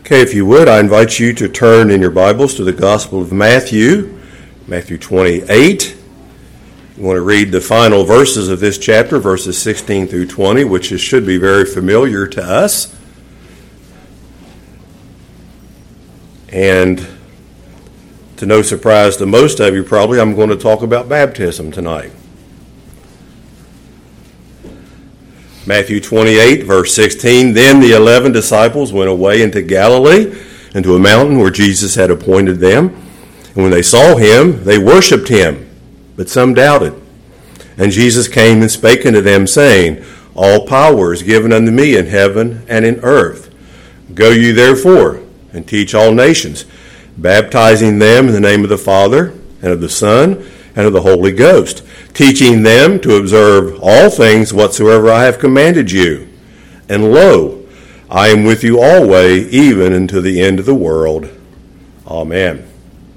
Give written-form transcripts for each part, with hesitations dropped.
Okay, if you would, I invite you to turn in your Bibles to the Gospel of Matthew, Matthew 28. You want to read the final verses of this chapter, verses 16 through 20, which should be very familiar to us. And to no surprise to most of you probably, I'm going to talk about baptism tonight. Matthew 28, verse 16, Then the 11 disciples went away into Galilee, into a mountain where Jesus had appointed them. And when they saw him, they worshipped him, but some doubted. And Jesus came and spake unto them, saying, All power is given unto me in heaven and in earth. Go ye therefore, and teach all nations, baptizing them in the name of the Father, and of the Son, and of the Holy Ghost, teaching them to observe all things whatsoever I have commanded you. And lo, I am with you always, even unto the end of the world. Amen.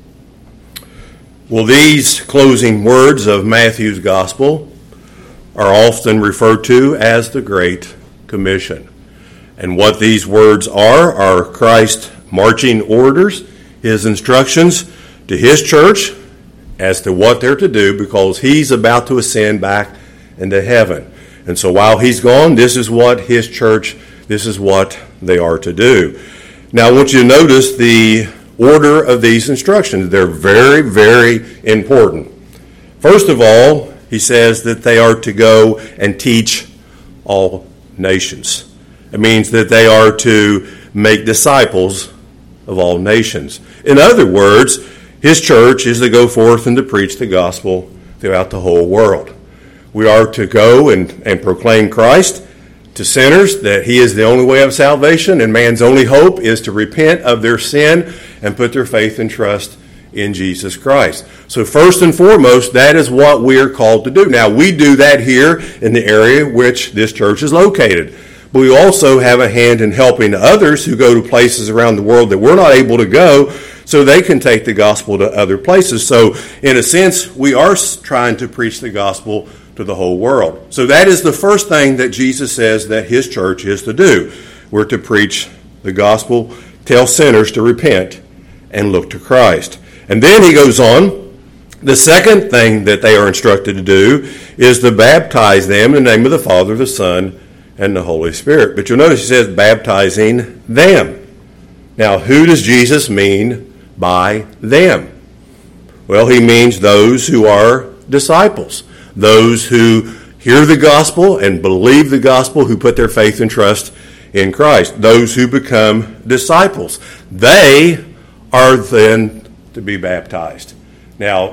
Well, these closing words of Matthew's Gospel are often referred to as the Great Commission. And what these words are Christ's marching orders, his instructions to his church as to what they're to do, because he's about to ascend back into heaven. And so while he's gone, this is what his church, this is what they are to do. Now I want you to notice the order of these instructions. They're very, very important. First of all, he says that they are to go and teach all nations. It means that they are to make disciples of all nations. In other words, his church is to go forth and to preach the gospel throughout the whole world. We are to go and proclaim Christ to sinners, that he is the only way of salvation, and man's only hope is to repent of their sin and put their faith and trust in Jesus Christ. So first and foremost, that is what we are called to do. Now, we do that here in the area which this church is located. But we also have a hand in helping others who go to places around the world that we're not able to go, so they can take the gospel to other places. So, in a sense, we are trying to preach the gospel to the whole world. So that is the first thing that Jesus says that his church is to do. We're to preach the gospel, tell sinners to repent, and look to Christ. And then he goes on, the second thing that they are instructed to do is to baptize them in the name of the Father, the Son, and the Holy Spirit. But you'll notice he says baptizing them. Now, who does Jesus mean by them? Well, he means those who are disciples, those who hear the gospel and believe the gospel, who put their faith and trust in Christ, those who become disciples. They are then to be baptized. Now,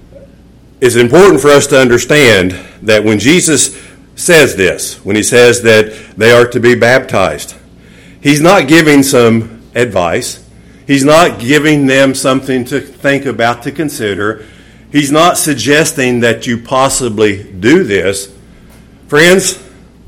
it's important for us to understand that when Jesus says this, when he says that they are to be baptized, he's not giving some advice. He's not giving them something to think about, to consider. He's not suggesting that you possibly do this. Friends,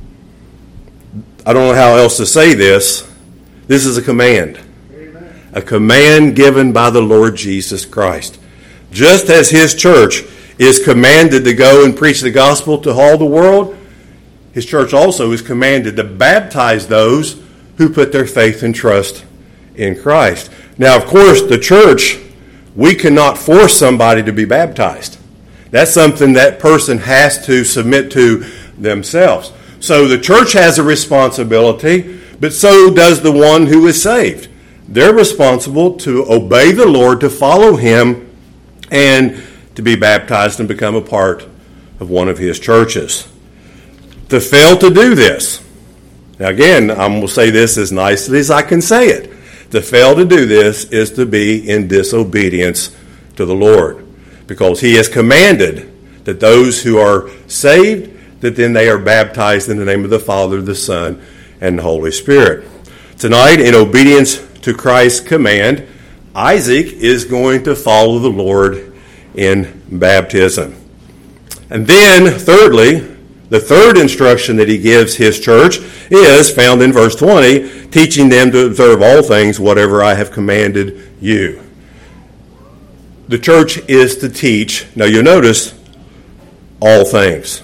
I don't know how else to say this. This is a command. Amen. A command given by the Lord Jesus Christ. Just as his church is commanded to go and preach the gospel to all the world, his church also is commanded to baptize those who put their faith and trust in Christ. Now, of course, the church, we cannot force somebody to be baptized. That's something that person has to submit to themselves. So the church has a responsibility, but so does the one who is saved. They're responsible to obey the Lord, to follow him, and to be baptized and become a part of one of his churches. To fail to do this, now again, I'm going to say this as nicely as I can say it. To fail to do this is to be in disobedience to the Lord, because he has commanded that those who are saved, that then they are baptized in the name of the Father, the Son, and the Holy Spirit. Tonight, in obedience to Christ's command, Isaac is going to follow the Lord in baptism. And then, thirdly, the third instruction that he gives his church is found in verse 20, teaching them to observe all things, whatever I have commanded you. The church is to teach, now you'll notice, all things.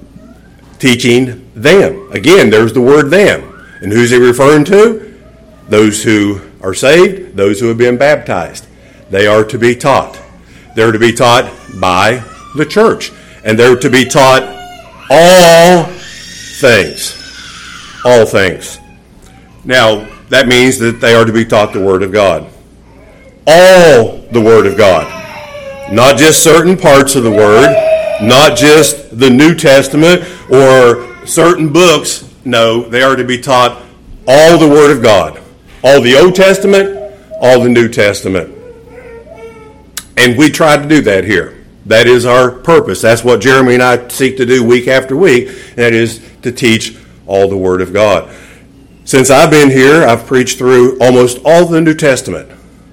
Teaching them. Again, there's the word them. And who's he referring to? those who are saved, those who have been baptized. They are to be taught. They're to be taught by the church. And they're to be taught all things. All things. Now, that means that they are to be taught the Word of God. All the Word of God. Not just certain parts of the Word, not just the New Testament or certain books. No, they are to be taught all the Word of God. All the Old Testament, all the New Testament. And we try to do that here. That is our purpose. That's what Jeremy and I seek to do week after week, and that is to teach all the Word of God. Since I've been here, I've preached through almost all the New Testament.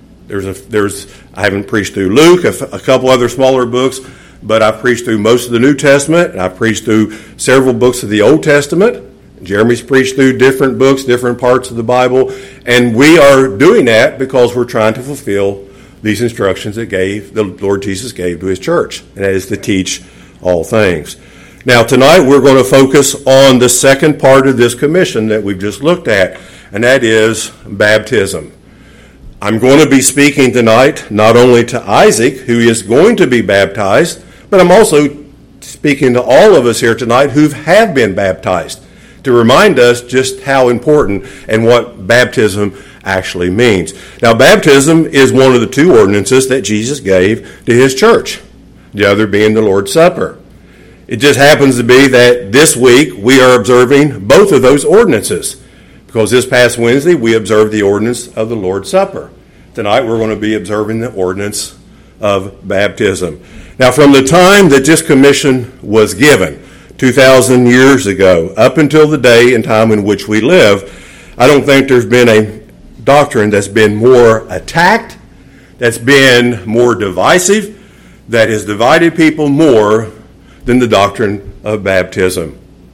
I haven't preached through Luke, a couple other smaller books, but I've preached through most of the New Testament, and I've preached through several books of the Old Testament. Jeremy's preached through different books, different parts of the Bible, and we are doing that because we're trying to fulfill these instructions that the Lord Jesus gave to his church, and that is to teach all things. Now, tonight we're going to focus on the second part of this commission that we've just looked at, and that is baptism. I'm going to be speaking tonight not only to Isaac, who is going to be baptized, but I'm also speaking to all of us here tonight who have been baptized, to remind us just how important and what baptism actually means. Now, baptism is one of the two ordinances that Jesus gave to his church, the other being the Lord's Supper. It just happens to be that this week we are observing both of those ordinances, because this past Wednesday we observed the ordinance of the Lord's Supper. Tonight we're going to be observing the ordinance of baptism. Now, from the time that this commission was given, 2,000 years ago, up until the day and time in which we live, I don't think there's been a doctrine that's been more attacked, that's been more divisive, that has divided people more than the doctrine of baptism.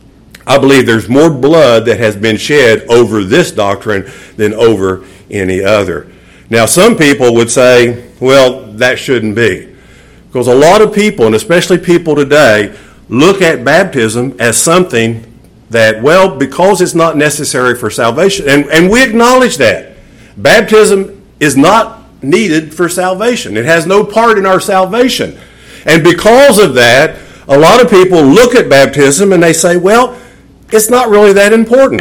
I believe there's more blood that has been shed over this doctrine than over any other. Now, some people would say, well, that shouldn't be. Because a lot of people, and especially people today, look at baptism as something that, well, because it's not necessary for salvation, and we acknowledge that. Baptism is not needed for salvation. It has no part in our salvation. And because of that, a lot of people look at baptism and they say, well, it's not really that important.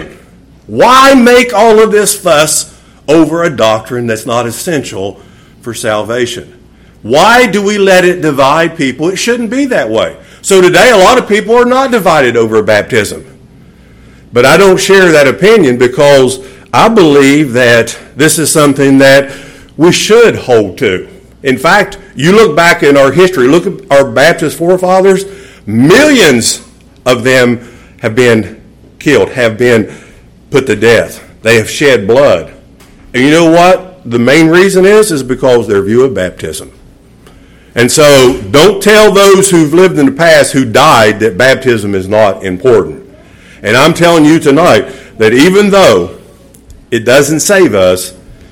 Why make all of this fuss over a doctrine that's not essential for salvation? Why do we let it divide people? It shouldn't be that way. So today, a lot of people are not divided over baptism. But I don't share that opinion because I believe that this is something that we should hold to. In fact, you look back in our history, look at our Baptist forefathers, millions of them have been killed, have been put to death. They have shed blood. And you know what? The main reason is because of their view of baptism. And so don't tell those who've lived in the past who died that baptism is not important. And I'm telling you tonight that even though it doesn't save us,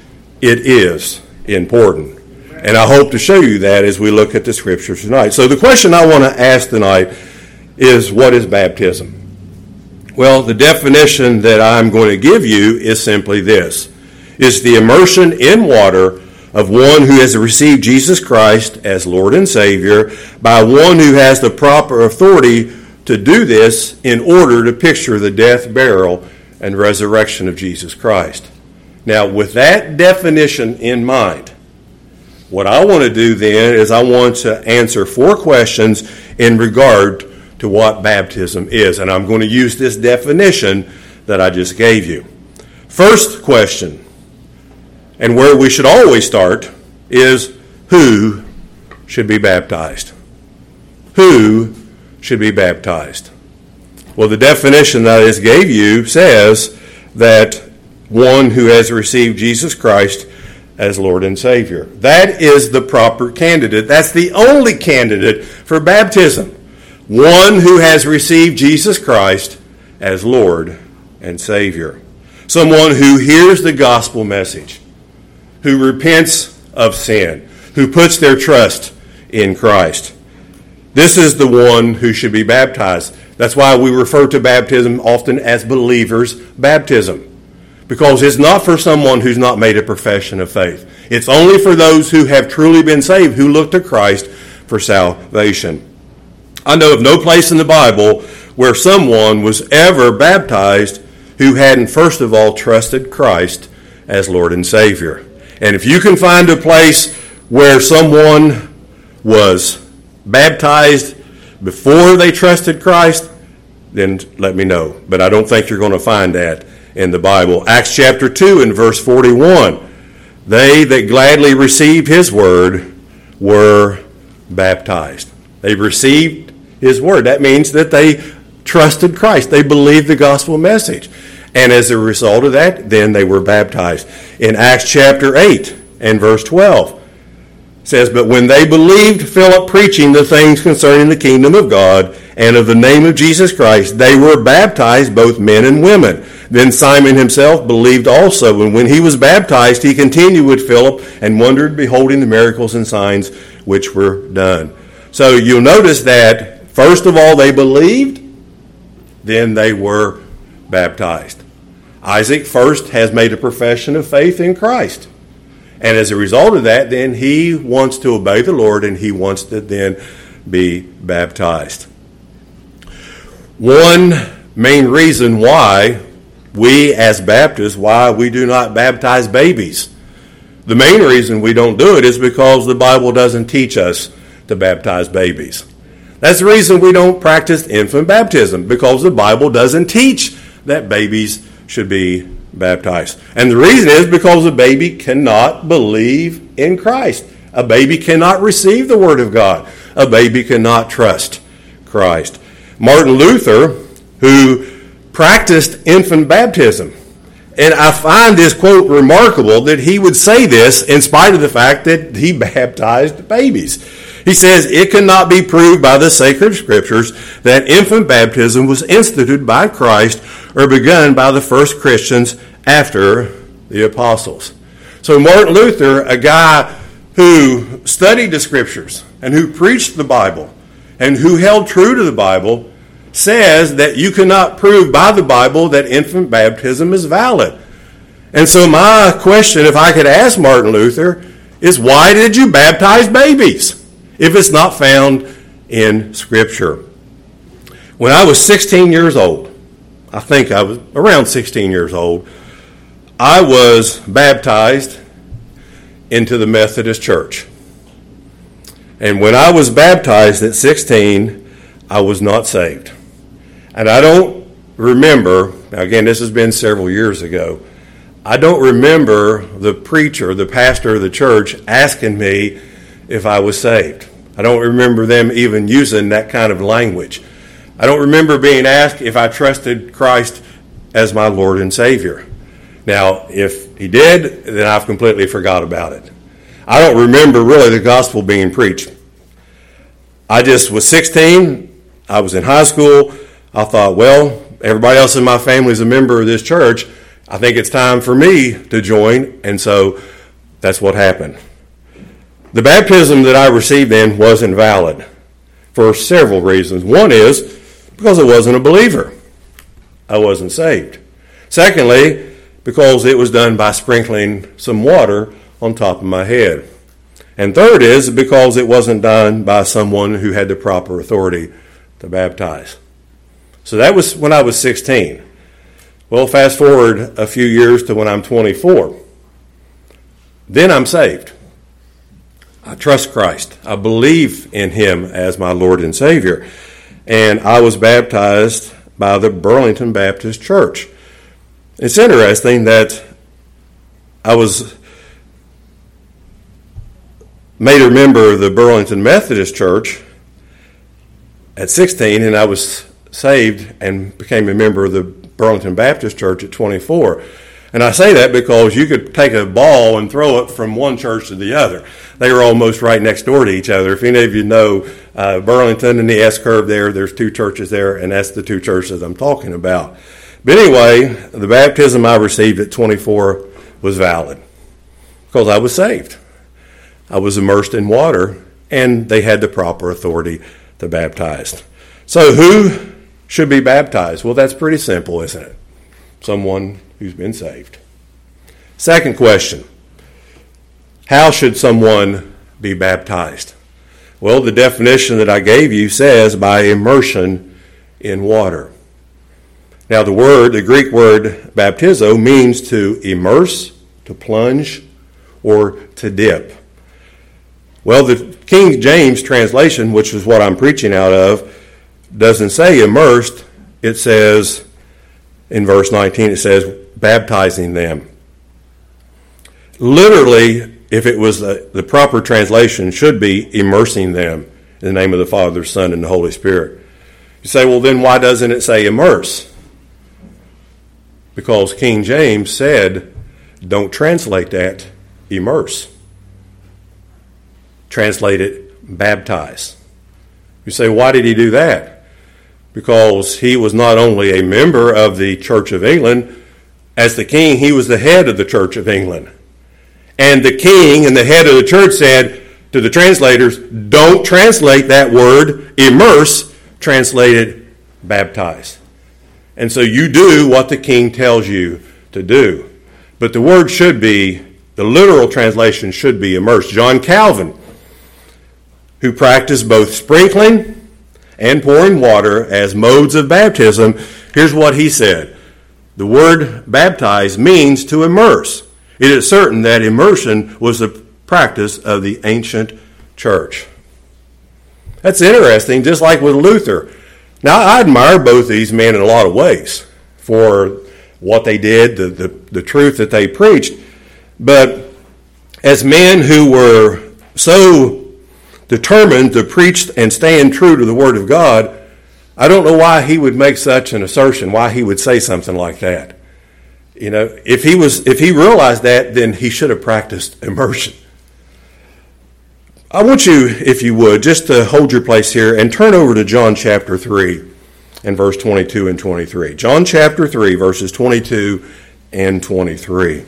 it is important. And I hope to show you that as we look at the scriptures tonight. So the question I want to ask tonight is, what is baptism? Well, the definition that I'm going to give you is simply this. It's the immersion in water of one who has received Jesus Christ as Lord and Savior by one who has the proper authority to do this in order to picture the death, burial, and resurrection of Jesus Christ. Now, with that definition in mind, what I want to do then is I want to answer 4 questions in regard to what baptism is. And I'm going to use this definition that I just gave you. First question, and where we should always start, is who should be baptized? Who should be baptized? Well, the definition that I just gave you says that one who has received Jesus Christ as Lord and Savior. That is the proper candidate. That's the only candidate for baptism. One who has received Jesus Christ as Lord and Savior. Someone who hears the gospel message, who repents of sin, who puts their trust in Christ. This is the one who should be baptized. That's why we refer to baptism often as believers' baptism. because it's not for someone who's not made a profession of faith. It's only for those who have truly been saved, who look to Christ for salvation. I know of no place in the Bible where someone was ever baptized who hadn't first of all trusted Christ as Lord and Savior. And if you can find a place where someone was baptized before they trusted Christ, then let me know. But I don't think you're going to find that in the Bible. Acts chapter 2 and verse 41. They that gladly received his word were baptized. They received his word. That means that they trusted Christ. They believed the gospel message. And as a result of that, then they were baptized. In Acts chapter 8 and verse 12, it says, but when they believed Philip preaching the things concerning the kingdom of God and of the name of Jesus Christ, they were baptized, both men and women. Then Simon himself believed also, and when he was baptized, he continued with Philip and wondered, beholding the miracles and signs which were done. So you'll notice that, first of all, they believed, then they were baptized. Isaac first has made a profession of faith in Christ. And as a result of that, then he wants to obey the Lord and he wants to then be baptized. One main reason why we as Baptists, why we do not baptize babies. The main reason we don't do it is because the Bible doesn't teach us to baptize babies. That's the reason we don't practice infant baptism, because the Bible doesn't teach that babies should be baptized. And the reason is because a baby cannot believe in Christ. A baby cannot receive the Word of God. A baby cannot trust Christ. Martin Luther, who practiced infant baptism, and I find this quote remarkable that he would say this in spite of the fact that he baptized babies. He says, it cannot be proved by the sacred scriptures that infant baptism was instituted by Christ or begun by the first Christians after the apostles. So Martin Luther, a guy who studied the scriptures and who preached the Bible and who held true to the Bible, says that you cannot prove by the Bible that infant baptism is valid. And so my question, if I could ask Martin Luther, is why did you baptize babies if it's not found in Scripture? When I was 16 years old, I think I was around 16 years old, I was baptized into the Methodist Church. And when I was baptized at 16, I was not saved. And I don't remember, now again, this has been several years ago, I don't remember the preacher, the pastor of the church, asking me if I was saved. I don't remember them even using that kind of language. I don't remember being asked if I trusted Christ as my Lord and Savior. Now, if he did, then I've completely forgot about it. I don't remember really the gospel being preached. I just was 16. I was in high school. I thought, well, everybody else in my family is a member of this church. I think it's time for me to join. And so that's what happened. The baptism that I received then wasn't valid for several reasons. One is because I wasn't a believer. I wasn't saved. Secondly, because it was done by sprinkling some water on top of my head. And third is because it wasn't done by someone who had the proper authority to baptize. So that was when I was 16. Well, fast forward a few years to when I'm 24. Then I'm saved. I trust Christ. I believe in him as my Lord and Savior. And I was baptized by the Burlington Baptist Church. It's interesting that I was made a member of the Burlington Methodist Church at 16, and I was saved and became a member of the Burlington Baptist Church at 24. And I say that because you could take a ball and throw it from one church to the other. They were almost right next door to each other. If any of you know Burlington and the S-curve there's two churches there, and that's the two churches I'm talking about. But anyway, the baptism I received at 24 was valid because I was saved. I was immersed in water, and they had the proper authority to baptize. So who should be baptized? Well, that's pretty simple, isn't it? Someone who's been saved. Second question, how should someone be baptized? Well, the definition that I gave you says by immersion in water. Now, the Greek word baptizo means to immerse, to plunge, or to dip. Well, the King James translation, which is what I'm preaching out of, doesn't say immersed. It says, in verse 19, it says baptizing them. Literally, if it was the proper translation, should be immersing them in the name of the Father, Son, and the Holy Spirit. You say, well, then why doesn't it say immerse? Because King James said, don't translate that immerse. Translate it baptize. You say, why did he do that? Because he was not only a member of the Church of England, as the king, he was the head of the Church of England. And the king and the head of the church said to the translators, don't translate that word immerse, translate it baptize. And so you do what the king tells you to do. But the word should be, the literal translation should be immerse. John Calvin, who practiced both sprinkling and pouring water as modes of baptism, here's what he said. The word baptize means to immerse. It is certain that immersion was the practice of the ancient church. That's interesting, just like with Luther. Now, I admire both these men in a lot of ways for what they did, the truth that they preached. But as men who were so determined to preach and stand true to the Word of God, I don't know why he would make such an assertion, why he would say something like that. You know, if he realized that, then he should have practiced immersion. I want you, if you would, just to hold your place here and turn over to John chapter 3 and verse 22 and 23. John chapter 3, verses 22 and 23.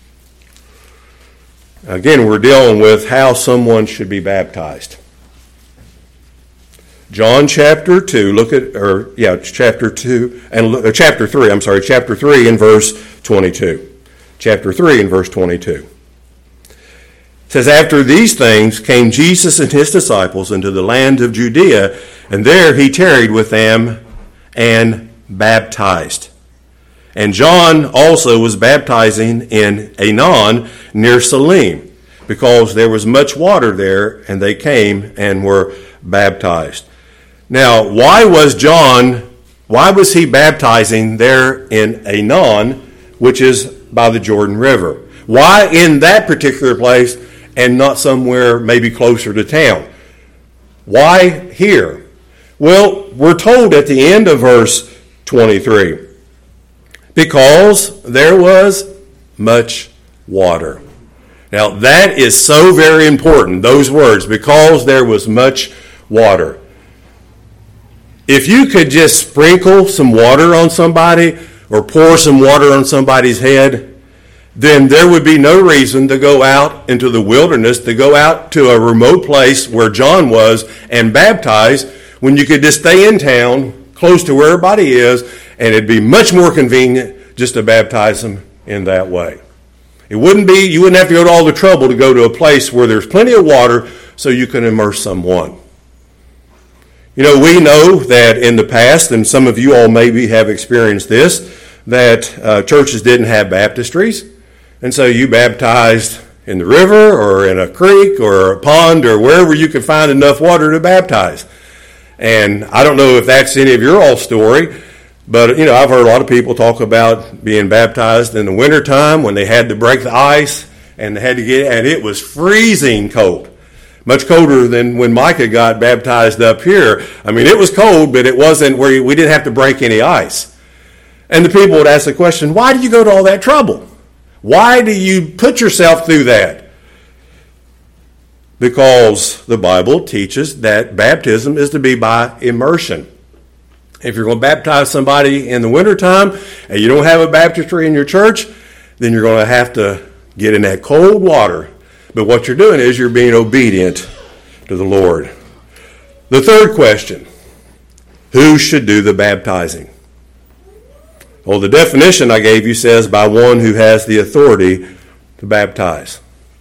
Again, we're dealing with how someone should be baptized. John chapter 2, chapter 3 and verse 22. Chapter 3 and verse 22. It says, after these things came Jesus and his disciples into the land of Judea, and there he tarried with them and baptized. And John also was baptizing in Aenon near Salim, because there was much water there, and they came and were baptized. Now, why was he baptizing there in Aenon, which is by the Jordan River? Why in that particular place and not somewhere maybe closer to town? Why here? Well, we're told at the end of verse 23, because there was much water. Now, that is so very important, those words, because there was much water. If you could just sprinkle some water on somebody or pour some water on somebody's head, then there would be no reason to go out into the wilderness, to go out to a remote place where John was and baptize, when you could just stay in town, close to where everybody is, and it'd be much more convenient just to baptize them in that way. You wouldn't have to go to all the trouble to go to a place where there's plenty of water so you can immerse someone. You know, we know that in the past, and some of you all maybe have experienced this, that churches didn't have baptistries. And so you baptized in the river or in a creek or a pond or wherever you could find enough water to baptize. And I don't know if that's any of your all story, but, you know, I've heard a lot of people talk about being baptized in the wintertime when they had to break the ice and they had to and it was freezing cold. Much colder than when Micah got baptized up here. I mean, it was cold, but it wasn't where we didn't have to break any ice. And the people would ask the question, why do you go to all that trouble? Why do you put yourself through that? Because the Bible teaches that baptism is to be by immersion. If you're going to baptize somebody in the wintertime and you don't have a baptistry in your church, then you're going to have to get in that cold water. But what you're doing is you're being obedient to the Lord. The third question, who should do the baptizing? Well, the definition I gave you says by one who has the authority to baptize.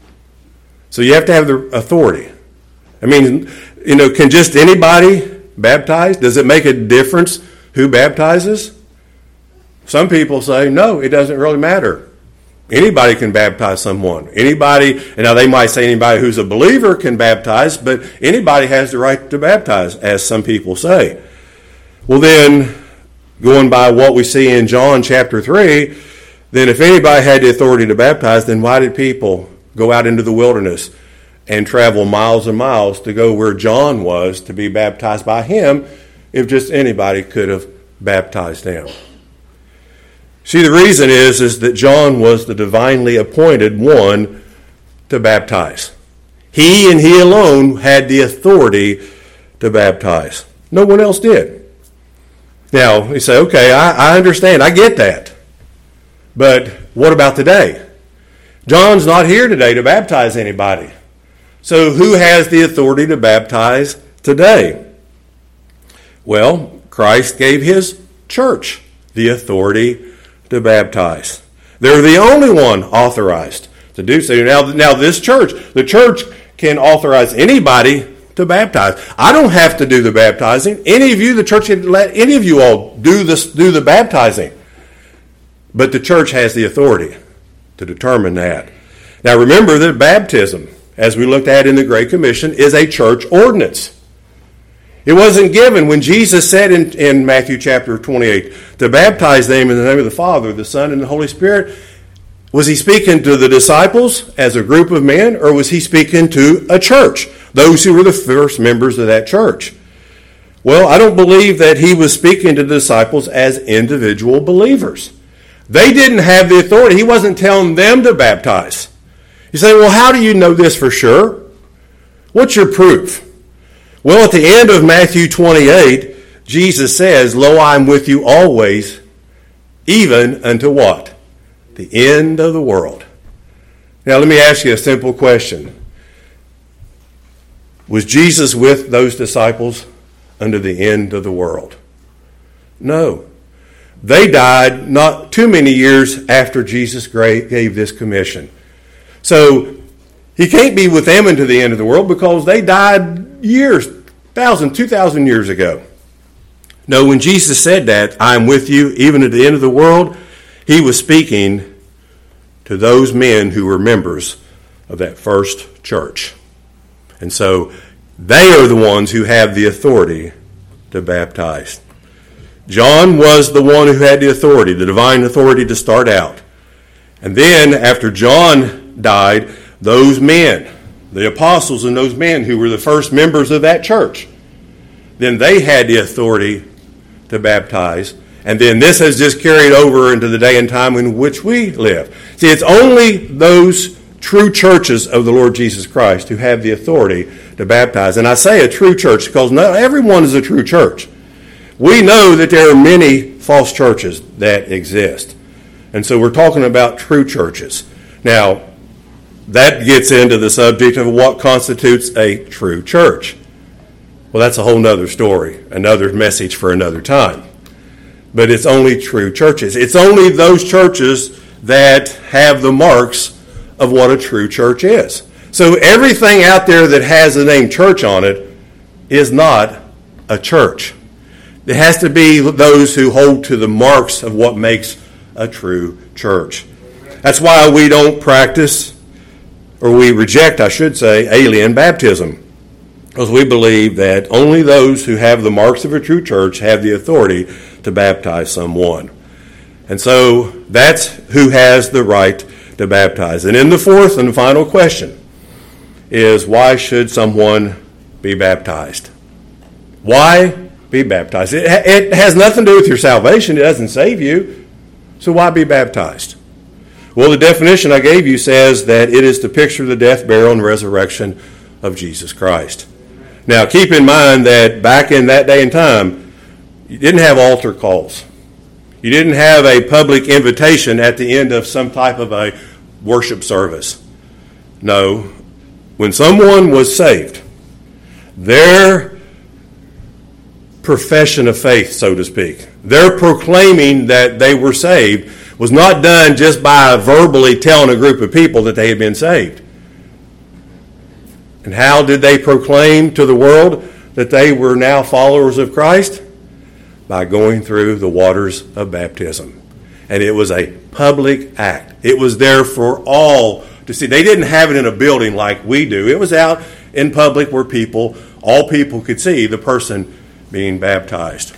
So you have to have the authority. I mean, can just anybody baptize? Does it make a difference who baptizes? Some people say, no, it doesn't really matter. Anybody can baptize someone. Anybody, and now they might say anybody who's a believer can baptize, but anybody has the right to baptize, as some people say. Well then, going by what we see in John chapter 3, then if anybody had the authority to baptize, then why did people go out into the wilderness and travel miles and miles to go where John was to be baptized by him if just anybody could have baptized him? See, the reason is that John was the divinely appointed one to baptize. He and he alone had the authority to baptize. No one else did. Now, you say, okay, I understand. I get that. But what about today? John's not here today to baptize anybody. So who has the authority to baptize today? Well, Christ gave his church the authority to baptize. They're the only one authorized to do so. Now this church, the church can authorize anybody to baptize. I don't have to do the baptizing. Any of you, the church can let any of you all do the baptizing. But the church has the authority to determine that. Now remember that baptism, as we looked at in the Great Commission, is a church ordinance. It wasn't given when Jesus said in Matthew chapter 28 to baptize them in the name of the Father, the Son, and the Holy Spirit. Was he speaking to the disciples as a group of men, or was he speaking to a church, those who were the first members of that church? Well, I don't believe that he was speaking to the disciples as individual believers. They didn't have the authority. He wasn't telling them to baptize. You say, well, how do you know this for sure? What's your proof? Well, at the end of Matthew 28, Jesus says, "Lo, I am with you always, even unto" what? The end of the world. Now, let me ask you a simple question. Was Jesus with those disciples unto the end of the world? No. They died not too many years after Jesus gave this commission. So, he can't be with them unto the end of the world because they died years, 1,000, 2,000 years ago. No, when Jesus said that, "I am with you even at the end of the world," he was speaking to those men who were members of that first church. And so they are the ones who have the authority to baptize. John was the one who had the authority, the divine authority to start out. And then after John died, those men, the apostles and those men who were the first members of that church, then they had the authority to baptize. And then this has just carried over into the day and time in which we live. See, it's only those true churches of the Lord Jesus Christ who have the authority to baptize. And I say a true church because not everyone is a true church. We know that there are many false churches that exist. And so we're talking about true churches. Now, that gets into the subject of what constitutes a true church. Well, that's a whole nother story, another message for another time. But it's only true churches. It's only those churches that have the marks of what a true church is. So everything out there that has the name church on it is not a church. It has to be those who hold to the marks of what makes a true church. That's why we don't practice, or we reject, I should say, alien baptism. Because we believe that only those who have the marks of a true church have the authority to baptize someone. And so that's who has the right to baptize. And then the fourth and final question is, why should someone be baptized? Why be baptized? It has nothing to do with your salvation. It doesn't save you. So why be baptized? Well, the definition I gave you says that it is to picture the death, burial, and resurrection of Jesus Christ. Now, keep in mind that back in that day and time, you didn't have altar calls. You didn't have a public invitation at the end of some type of a worship service. No. When someone was saved, their profession of faith, so to speak. Their proclaiming that they were saved was not done just by verbally telling a group of people that they had been saved. And how did they proclaim to the world that they were now followers of Christ? By going through the waters of baptism. And it was a public act. It was there for all to see. They didn't have it in a building like we do. It was out in public where all people could see the person being baptized.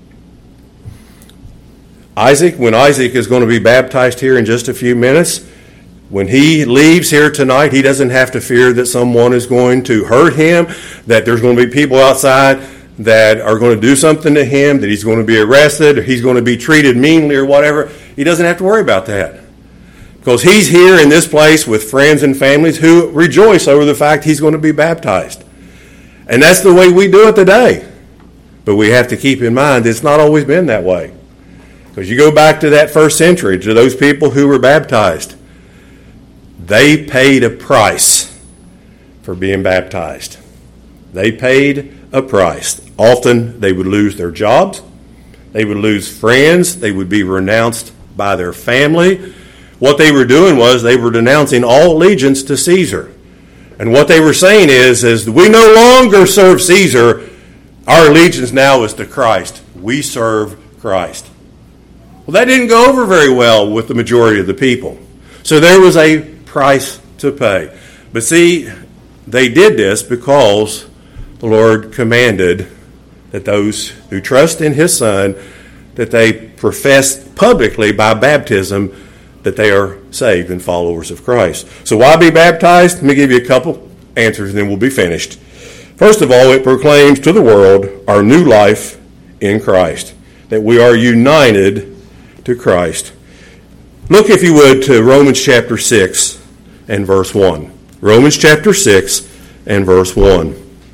When Isaac is going to be baptized here in just a few minutes, when he leaves here tonight, he doesn't have to fear that someone is going to hurt him, that there's going to be people outside that are going to do something to him, that he's going to be arrested, or he's going to be treated meanly or whatever. He doesn't have to worry about that. Because he's here in this place with friends and families who rejoice over the fact he's going to be baptized. And that's the way we do it today. But we have to keep in mind it's not always been that way. Because you go back to that first century, to those people who were baptized, they paid a price for being baptized. They paid a price. Often they would lose their jobs. They would lose friends. They would be renounced by their family. What they were doing was they were denouncing all allegiance to Caesar. And what they were saying is we no longer serve Caesar. Our allegiance now is to Christ. We serve Christ. Well, that didn't go over very well with the majority of the people. So there was a price to pay. But see, they did this because the Lord commanded that those who trust in His Son, that they profess publicly by baptism that they are saved and followers of Christ. So why be baptized? Let me give you a couple answers and then we'll be finished. First of all, it proclaims to the world our new life in Christ, that we are united to Christ. Look, if you would, to Romans chapter 6 and verse 1. Romans chapter 6 and verse 1.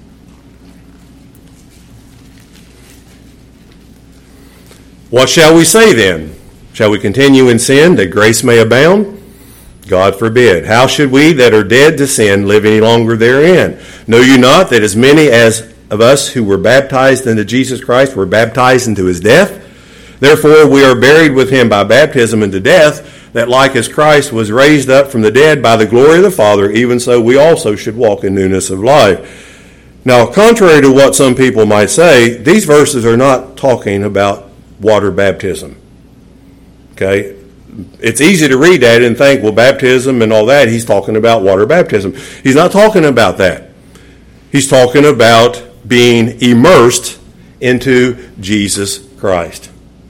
What shall we say then? Shall we continue in sin that grace may abound? God forbid. How should we that are dead to sin live any longer therein? Know you not that as many as of us who were baptized into Jesus Christ were baptized into His death? Therefore we are buried with Him by baptism into death, that like as Christ was raised up from the dead by the glory of the Father, even so we also should walk in newness of life. Now, contrary to what some people might say, these verses are not talking about water baptism. Okay? It's easy to read that and think, well, baptism and all that, he's talking about water baptism. He's not talking about that. He's talking about being immersed into Jesus Christ.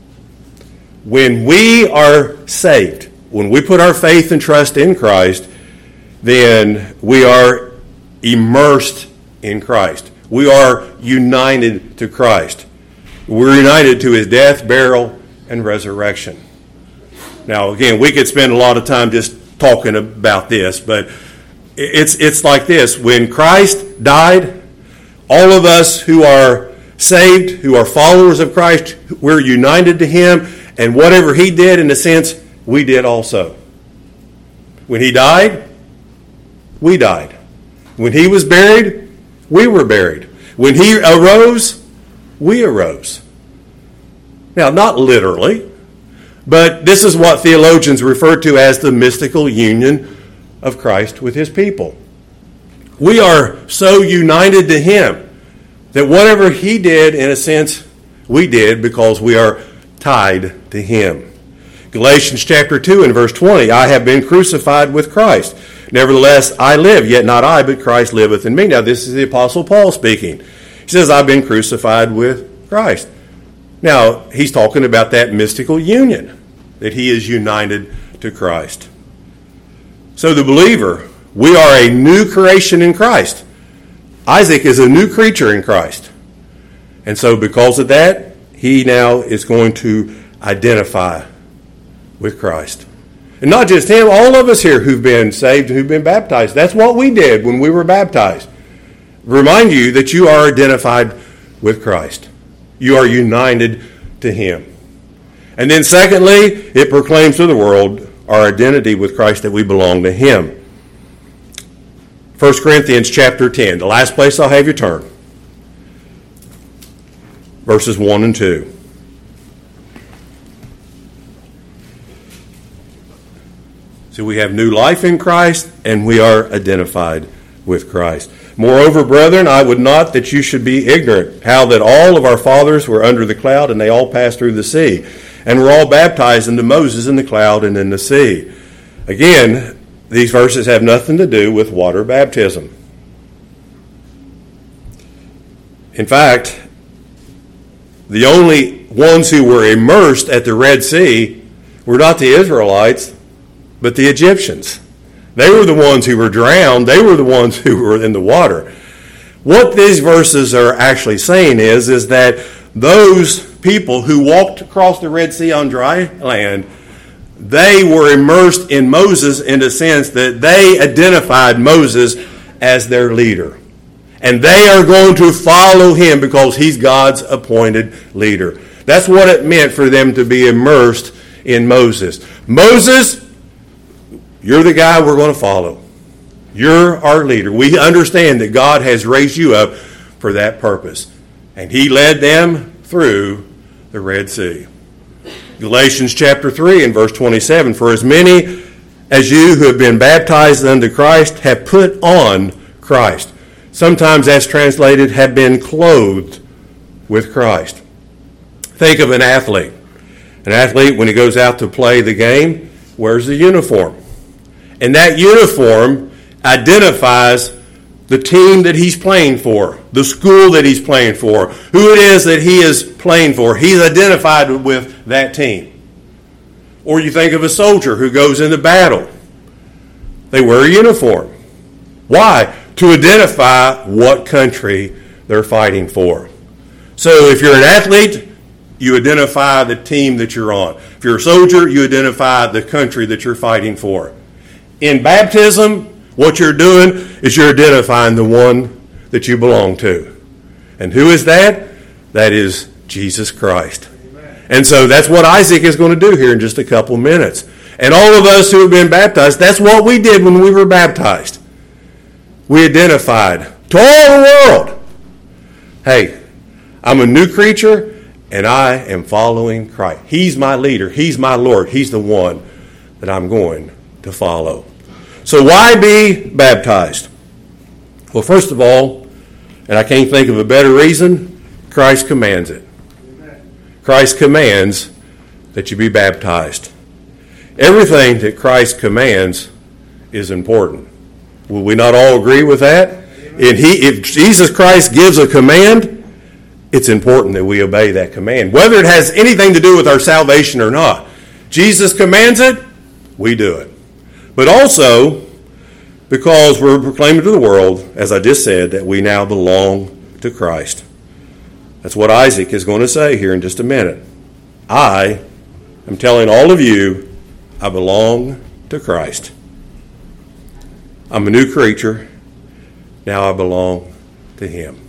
When we are saved, when we put our faith and trust in Christ, then we are immersed in Christ. We are united to Christ. We're united to His death, burial, and resurrection. Now, again, we could spend a lot of time just talking about this, but it's like this. When Christ died, all of us who are saved, who are followers of Christ, we're united to Him, and whatever He did, in a sense, we did also. When He died, we died. When He was buried, we were buried. When He arose, we arose. Now, not literally, but this is what theologians refer to as the mystical union of Christ with His people. We are so united to Him that whatever He did, in a sense, we did because we are tied to Him. Galatians chapter 2 and verse 20, I have been crucified with Christ. Nevertheless, I live, yet not I, but Christ liveth in me. Now, this is the Apostle Paul speaking. He says, I've been crucified with Christ. Now, he's talking about that mystical union, that he is united to Christ. So the believer, we are a new creation in Christ. Isaac is a new creature in Christ. And so because of that, he now is going to identify with Christ. And not just him, all of us here who've been saved, who've been baptized. That's what we did when we were baptized. Remind you that you are identified with Christ. You are united to Him. And then secondly, it proclaims to the world our identity with Christ, that we belong to Him. 1 Corinthians chapter 10, the last place I'll have you turn. verses 1 and 2. So we have new life in Christ, and we are identified with Christ. Moreover, brethren, I would not that you should be ignorant, how that all of our fathers were under the cloud, and they all passed through the sea, and were all baptized into Moses in the cloud and in the sea. Again, these verses have nothing to do with water baptism. In fact, the only ones who were immersed at the Red Sea were not the Israelites, but the Egyptians. They were the ones who were drowned. They were the ones who were in the water. What these verses are actually saying is that those people who walked across the Red Sea on dry land, they were immersed in Moses in the sense that they identified Moses as their leader. And they are going to follow him because he's God's appointed leader. That's what it meant for them to be immersed in Moses. Moses, you're the guy we're going to follow. You're our leader. We understand that God has raised you up for that purpose. And he led them through the Red Sea. Galatians chapter 3 and verse 27, for as many as you who have been baptized unto Christ have put on Christ. Sometimes that's translated, have been clothed with Christ. Think of an athlete. An athlete, when he goes out to play the game, wears a uniform. And that uniform identifies the team that he's playing for, the school that he's playing for, who it is that he is playing for. He's identified with that team. Or you think of a soldier who goes into battle. They wear a uniform. Why? To identify what country they're fighting for. So if you're an athlete, you identify the team that you're on. If you're a soldier, you identify the country that you're fighting for. In baptism, what you're doing is you're identifying the one that you belong to. And who is that? That is Jesus Christ. Amen. And so that's what Isaac is going to do here in just a couple minutes. And all of us who have been baptized, that's what we did when we were baptized. We identified to all the world, hey, I'm a new creature and I am following Christ. He's my leader. He's my Lord. He's the one that I'm going to follow. So why be baptized? Well, first of all, and I can't think of a better reason, Christ commands it. Amen. Christ commands that you be baptized. Everything that Christ commands is important. Will we not all agree with that? And if Jesus Christ gives a command, it's important that we obey that command, whether it has anything to do with our salvation or not. Jesus commands it, we do it. But also, because we're proclaiming to the world, as I just said, that we now belong to Christ. That's what Isaac is going to say here in just a minute. I am telling all of you, I belong to Christ. I'm a new creature. Now I belong to him.